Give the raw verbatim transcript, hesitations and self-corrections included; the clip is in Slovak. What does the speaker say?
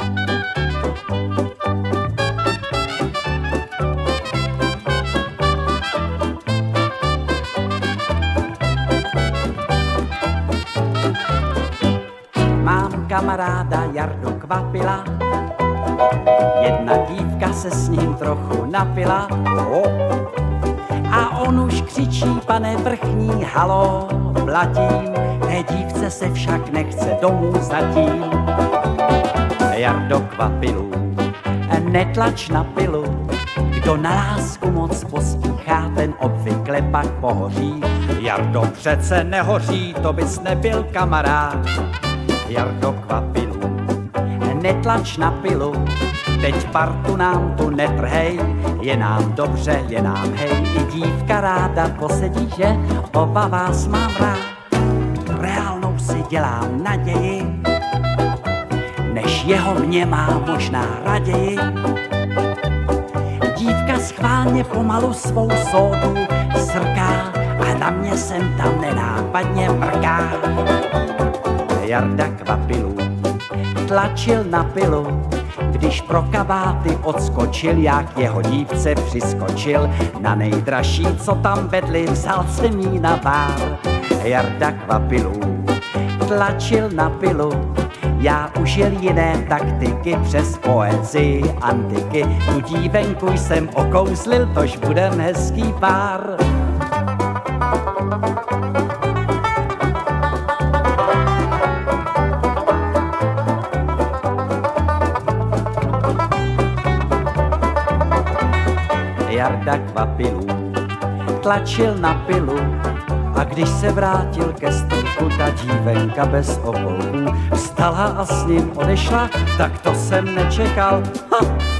Mám kamaráda Jardu Kvapila, jedna dívka se s ním trochu napila. Oh. A on už křičí, pane vrchní, halo, blatím, té dívce se však nechce domů zatím. Jardo Kvapilu, netlač na pilu, kdo na lásku moc pospíchá, ten obvykle pak pohoří. Jardo, přece nehoří, to bys nebyl kamarád. Jardo Kvapilu, netlač na pilu, teď partu nám tu netrhej, je nám dobře, je nám hej, i dívka ráda posedí, že oba vás mám rád. Reálnou si dělám naději, než jeho mě má možná raději. Dívka schválně pomalu svou sódu srká a na mě sem tam nenápadně mrká. Jarda Kvapilu tlačil na pilu, když pro kabáty odskočil, jak jeho dívce přiskočil. Na nejdražší, co tam vedli, vzal se mí na pár. Jarda Kvapilu tlačil na pilu, já užil jiné taktiky přes poezii antiky. Tu dívenku jsem okouzlil, tož budem hezký pár. Jarda Kvapilu tlačil na pilu a když se vrátil ke stolku, ta dívenka bez okolků vstala a s ním odešla, tak to jsem nečekal. Ha!